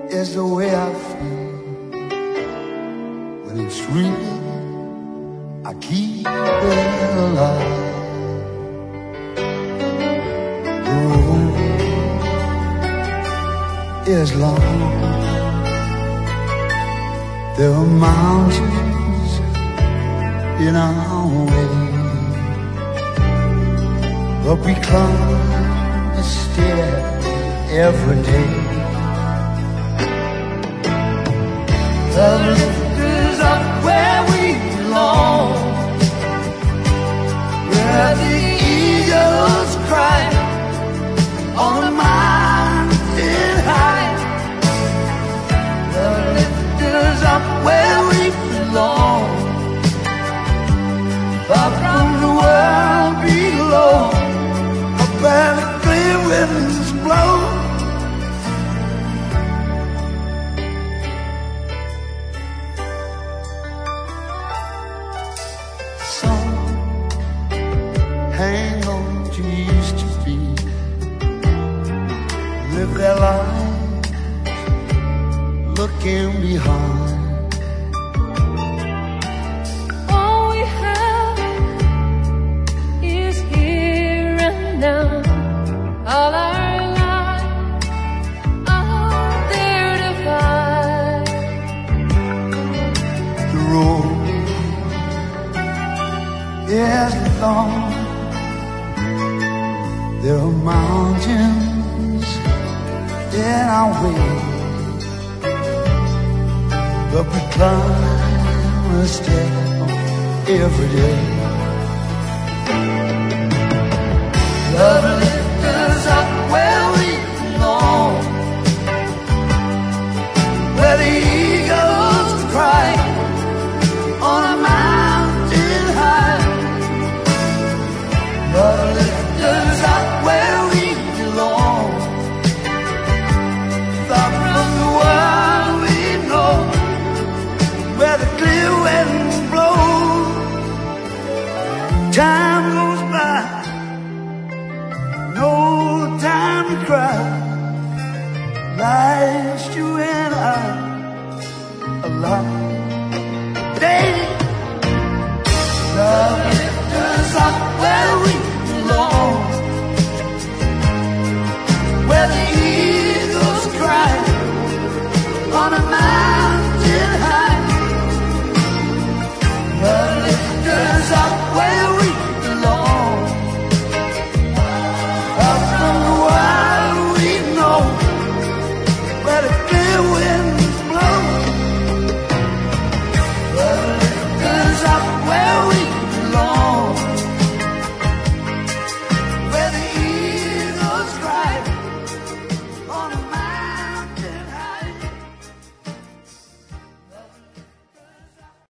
is the way I feel when it's real. I keep it alive. The road is long. There are mountains in our way, but we climb a stair every day. The lift is up where we belong, where the eagles cry on a mountain high. The lift is up where we belong, far from the world below, up where the clear winds blow. Hang on to used to be, live their lives looking behind. All we have is here and now. All our lives are there to find. The road is long. There are mountains in our way, but we climb a step every day. Love lifts us up where we belong, where the eagles cry on a mountain high. Love lifts us up where we belong, far from the world we know, where the clear winds blow. Time goes by, no time to cry. Life's you and I alive. Baby, love lifts us up where we belong, where the eagles cry on a mountain.